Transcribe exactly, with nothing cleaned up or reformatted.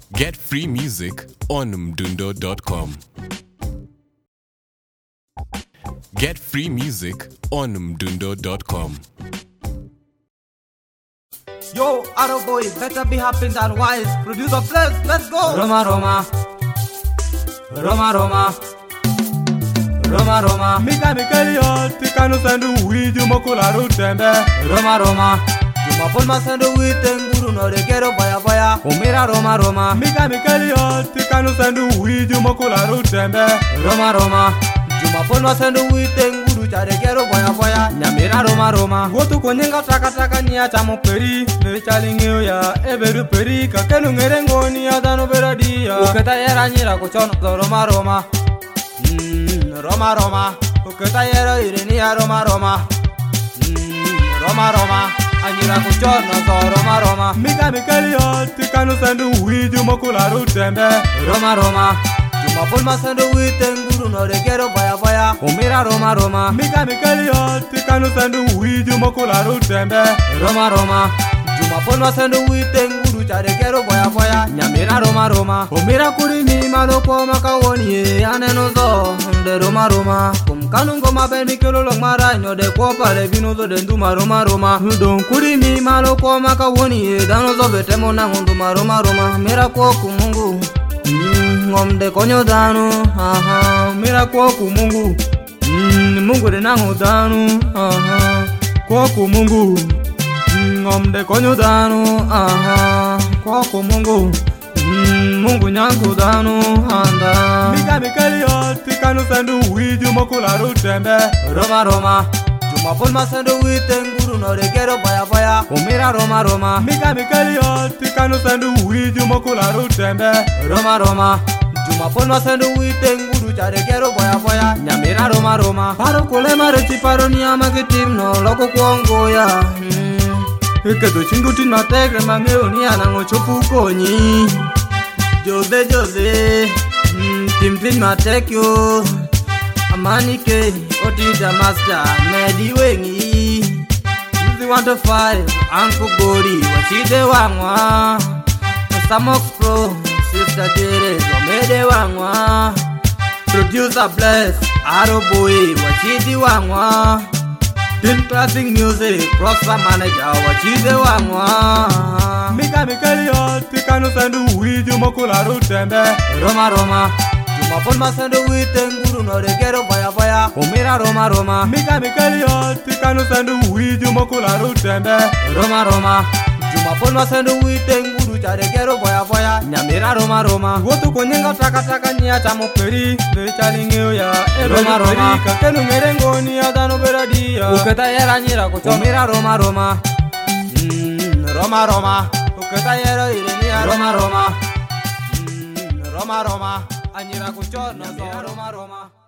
Get free music on mdundo dot com. Get free music on mdundo dot com. Yo, Arrow boy, better be happy than wise. Producer Bless, let's go. Roma Roma, Roma Roma, Roma Roma. Mika Mikelio, Tikano Sandu, we do Mokula Rutembe. Roma Roma, Juma Polma Sandu, we Tenguru, no de Gero Baya Baya. Umira Roma Roma. Mika Mikelio, Tikano Sandu, we do Mokula Rutembe. Roma Roma, Juma Polma Sandu, we Tenguru, de Gero Baya Baya. Nyamira Roma Roma. Wotu Konyenga Taka Taka Nia Tamo Peri, the Chalingo ya, Everu Peri, Kakenu Merengo, Nia Dano Veradia. Uketa era Nira Kuchon, Roma Roma. Roma Roma, Uketa era Irenia Roma Roma. Roma Roma, Anira Kuchon, Roma Roma. Mika Mikelio, Tikano Sandu, we do Mokula Rutembe. Roma Roma, Juma Polma Sandu, we Tenguru, no de Gero Baya Baya. Umira Roma Roma. Mika Mikelio, Tikano Sandu, we do Mokula Rutembe. Roma Roma, Juma Polma Sandu, we Tenguru, de Gero Baya Baya. Nyamira Roma Roma. Umira Kurimi, Maloko Makawoni, Anenozo, de Roma Roma. Kum Kanungo Mabeni Kilo Mara, no de Copa, de Vinozo, de Duma Roma Roma. Don Kurimi, Maloko Makawoni, Danozo, Vetemona, Duma Roma Roma. Miracle Kumungu. Ngom de konyo danu, aha, miracle Kumungu. Mungu de nango danu, aha, kwa Mungu. Ngom de konyo danu, aha, kwa Mungu. Mungu nyangu danu, anda. Mika Mikelio, Tikano Sandu, we do Mokula Rutembe. Roma Roma, Juma Polma Sandu, we Tenguru, no de Gero Baya Baya. Umira Roma Roma. Mika Mikelio, Tikano Sandu, we do Mokula Rutembe. Roma Roma, Juma Polma Sandu, we Tenguru, de Gero Baya Baya. Nyamira Roma Roma. Paro Kolema Rechi Paronia Makitim, no Loco Kuangoya. Ike do chinguti na tegre mangeo ni anango chopu konyi. Jose Jose, Tim Clean Matekyo. Amanike, Otita Master, Medi Wengi. Uzi want to fight, Uncle Gori, Wachide Wangwa. Samox Pro, Sister Teres, Omede Wangwa. Producer Bless, Arrow Boy, Wachide Wangwa. Tin Classic Music, Prosper Manager, Wachide Wangwa. Mika Mikelio, Tikano Sandu, we do Mokula Rutembe. Roma Roma, Juma Polma Sandu, we Tenguru, no de Gero Baya Baya. Umira Roma Roma. Mika Mikelio, Tikano Sandu, we do Mokula Rutembe. Roma Roma, Juma Polma Sandu, we Tenguru, de Gero Baya Baya. Nyamira Roma Roma. Wotu Konyenga Taka Taka Nia Tamo Peri, the Chalingo ya, Roma Roma. Kakenu Merengo, Nia Dano Veradia. Uketa era Nira Kuchon, Umira Roma Roma. Roma Roma, Uketa era Irenia Roma Roma, Roma Roma. Anira Kuchon, Roma Roma.